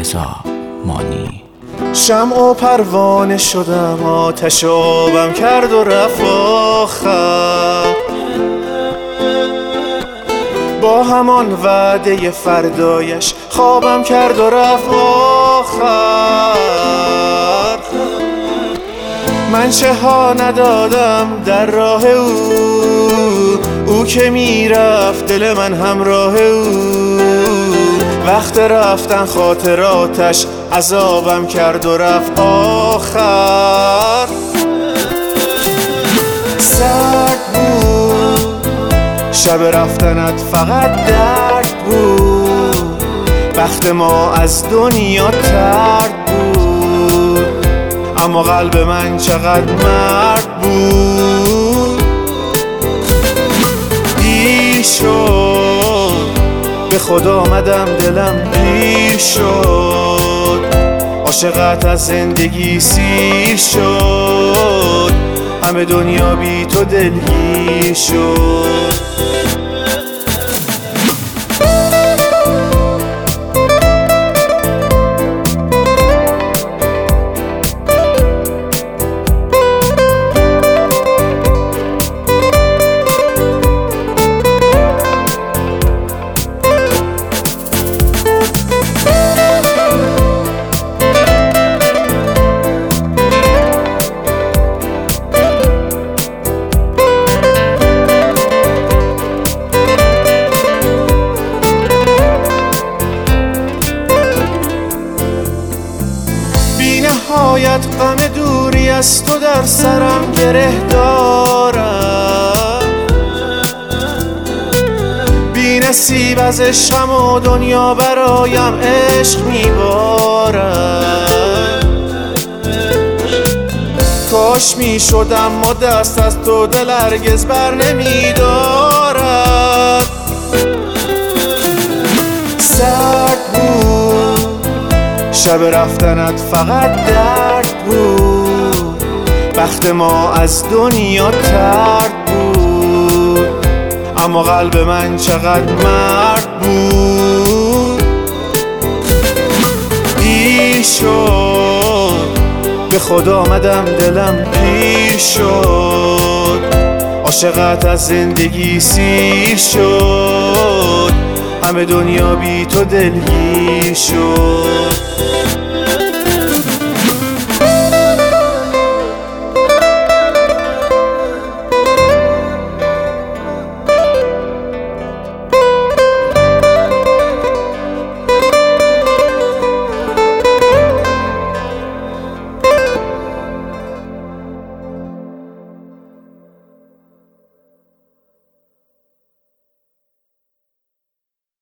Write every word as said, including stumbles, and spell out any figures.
رضا مانی. شمع و پروانه شدم، آتش آبم کرد و رفت آخر، با همان وعده فردایش خوابم کرد و رفت آخر. من چه ها ندادم در راه او، او که میرفت دل من همراه او. وقت رفتن خاطراتش عذابم کرد و رفت آخر. سرد بود شب رفتنت، فقط درد بود. بخت ما از دنیا ترد بود، اما قلب من چقدر مرد بود. دیر شد به خدا آمدم، دلم پیر شد. عاشقت از زندگی سیر شد، همه دنیا بی تو دلگیر شد. نهایت غم دوری از تو در سرم گره دارم، بی نصیب از عشقم و دنیا برایم عشق میبارد. کاش میشدم ما دست از تو، دل هرگز بر نمیدارد. سرد بود شب رفتنت، فقط درد بود. بخت ما از دنیا ترد بود، اما قلب من چقدر مرد بود. دیر شد به خدا آمدم، دلم پیر شد. عاشقت از زندگی سیر شد، همه دنیا بی تو دلگیر شد.